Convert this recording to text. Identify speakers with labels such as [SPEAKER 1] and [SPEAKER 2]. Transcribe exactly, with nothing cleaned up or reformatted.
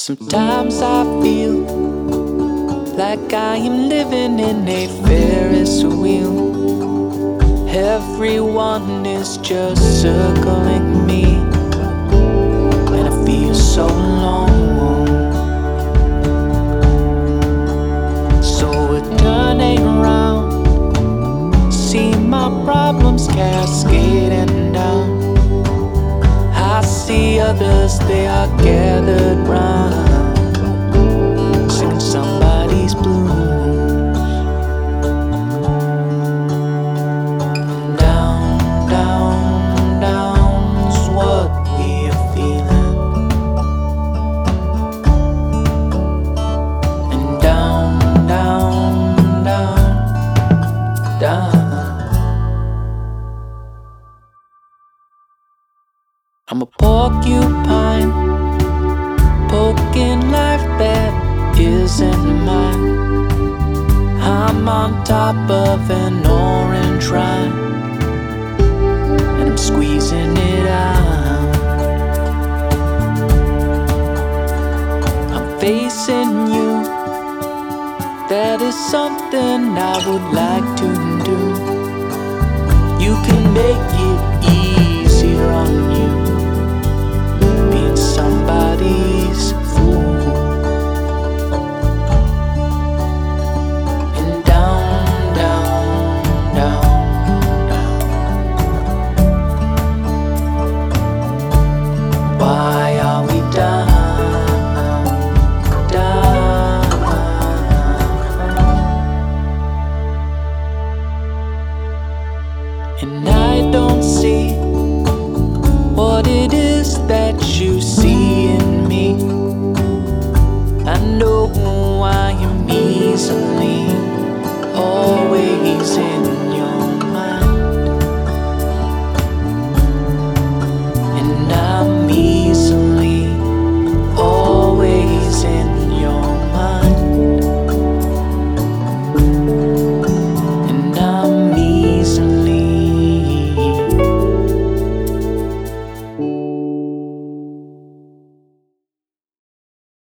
[SPEAKER 1] Sometimes I feel like I am living in a Ferris wheel. Everyone is just circling me, and I feel so alone. So we're turning around, see my problems cascading down. I see others, they are gathered round, singing somebody's blues. Down, down, down's what we are feeling. And down, down, down, down. I'm a porcupine, poking life that isn't mine. I'm on top of an orange rind, and I'm squeezing it out. I'm facing you, that is something I would like to do. You can make it easier on you, being somebody's fool. And down, down, down, down. Why are we down, down? And I don't see what it is that you see in me. I know I am easily always in